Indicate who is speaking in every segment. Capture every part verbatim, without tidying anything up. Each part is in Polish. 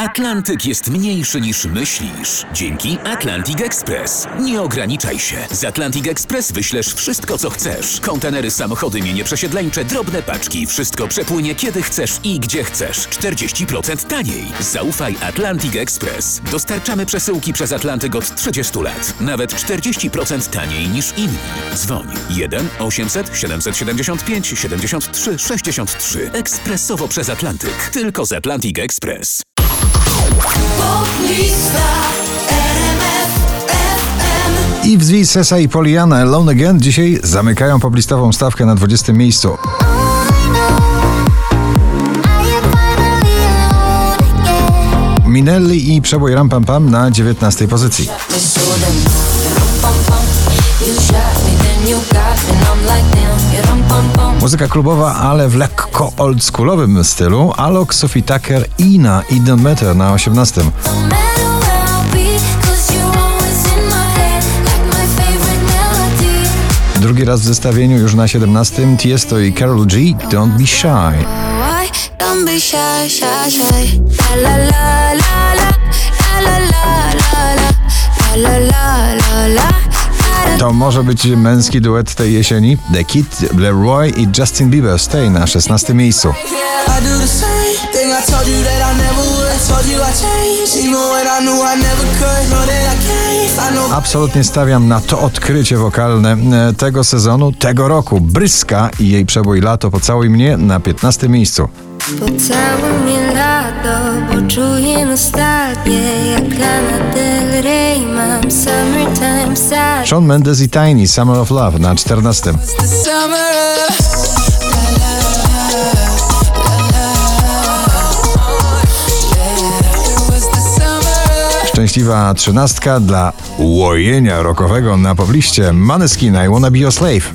Speaker 1: Atlantyk jest mniejszy niż myślisz. Dzięki Atlantic Express. Nie ograniczaj się. Z Atlantic Express wyślesz wszystko, co chcesz. Kontenery, samochody, mienie przesiedleńcze, drobne paczki. Wszystko przepłynie kiedy chcesz i gdzie chcesz. czterdzieści procent taniej. Zaufaj Atlantic Express. Dostarczamy przesyłki przez Atlantyk od trzydziestu lat. Nawet czterdzieści procent taniej niż inni. Dzwoń jeden osiemset siedemset siedemdziesiąt pięć siedemdziesiąt trzy sześćdziesiąt trzy. Ekspresowo przez Atlantyk. Tylko z Atlantic Express.
Speaker 2: Yves V, Sesa i Pollyanna Alone Again dzisiaj zamykają poplistową stawkę na dwudziestym miejscu. Minelli i przebój Ram Pam Pam na dziewiętnastej pozycji. Muzyka klubowa, ale w lekko oldschoolowym stylu. Alok, Sophie Tucker, Ina i Don't Matter na osiemnastym. Drugi raz w zestawieniu już na siedemnastym. Tiesto i Karol G, Don't Be Shy. To może być męski duet tej jesieni. The Kid, Leroy i Justin Bieber, Stay na szesnastym miejscu. Absolutnie stawiam na to odkrycie wokalne tego sezonu, tego roku. Bryska i jej przebój Lato, Pocałuj mnie na piętnastym miejscu.
Speaker 3: Pocałuj mnie lato, bo czuję nostalgię, jak Lana Del Rey, mam summertime sad.
Speaker 2: Shawn Mendes i Tiny, Summer of Love na czternastym. Szczęśliwa trzynastka dla łojenia rockowego na pobliście. Maneskin, I Wanna Be Your Slave.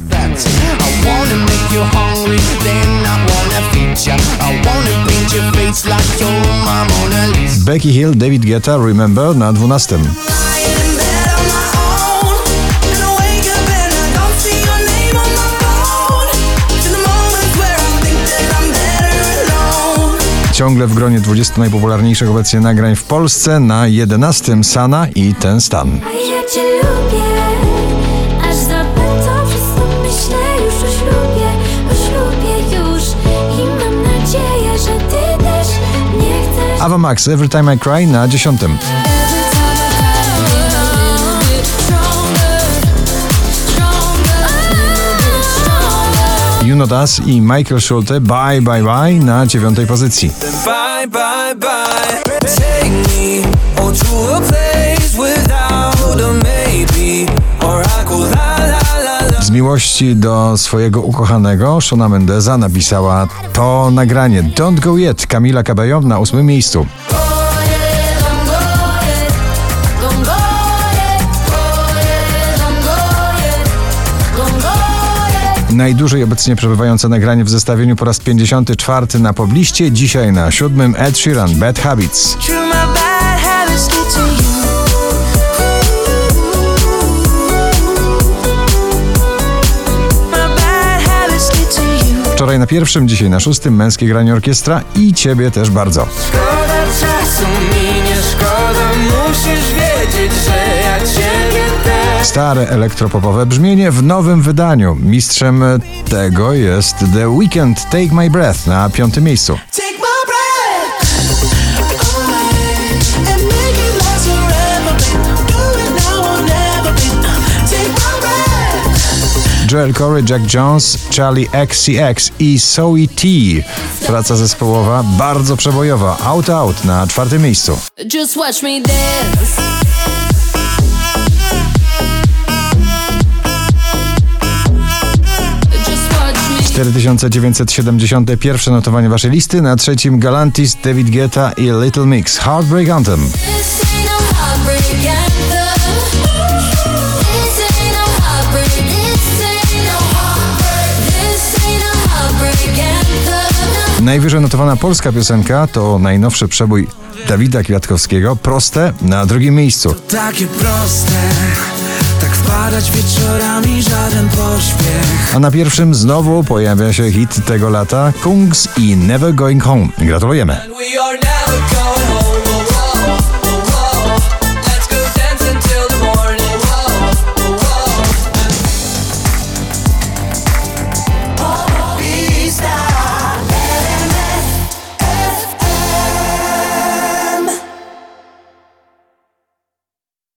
Speaker 2: Becky Hill, David Guetta, Remember na dwunastym. Ciągle w gronie dwudziestu najpopularniejszych obecnie nagrań w Polsce na jedenastym Sana i Ten Stan.
Speaker 3: Ja cię lubię, aż zapytam, wszystko myślę już o ślubie, o ślubie już i mam nadzieję, że ty też nie chcesz.
Speaker 2: Ava Max, Every Time I Cry na dziesiątym. Juno Das i Michael Schulte, Bye Bye Bye na dziewiątej pozycji.
Speaker 4: Bye, bye, bye. Take me to a place without a maybe, or I go la la la la.
Speaker 2: Z miłości do swojego ukochanego Shawna Mendesa napisała to nagranie Don't Go Yet Camila Cabello na ósmym miejscu. Najdłużej obecnie przebywające nagranie w zestawieniu po raz pięćdziesiąty czwarty na pobliście, dzisiaj na siódmym Ed Sheeran, Bad Habits. Wczoraj na pierwszym, dzisiaj na szóstym Męskie granie orkiestra i ciebie też bardzo.
Speaker 4: Szkoda czasu mi nie szkoda, musisz wiedzieć, że ja ciebie też.
Speaker 2: Stare elektropopowe brzmienie w nowym wydaniu. Mistrzem tego jest The Weeknd, Take My Breath na piątym miejscu. Joel Corey, Jack Jones, Charlie X C X i Zoe T. Praca zespołowa bardzo przebojowa. Out Out na czwartym miejscu.
Speaker 3: Just watch me dance.
Speaker 2: cztery tysiące dziewięćset siedemdziesiąte pierwsze notowanie waszej listy. Na trzecim Galantis, David Guetta i Little Mix, Heartbreak Anthem. Najwyżej notowana polska piosenka to najnowszy przebój Dawida Kwiatkowskiego, Proste na drugim miejscu.
Speaker 4: Takie proste, tak wpadać wieczorami, żaden pośpiech.
Speaker 2: A na pierwszym znowu pojawia się hit tego lata, Kungs i Never Going Home. Gratulujemy.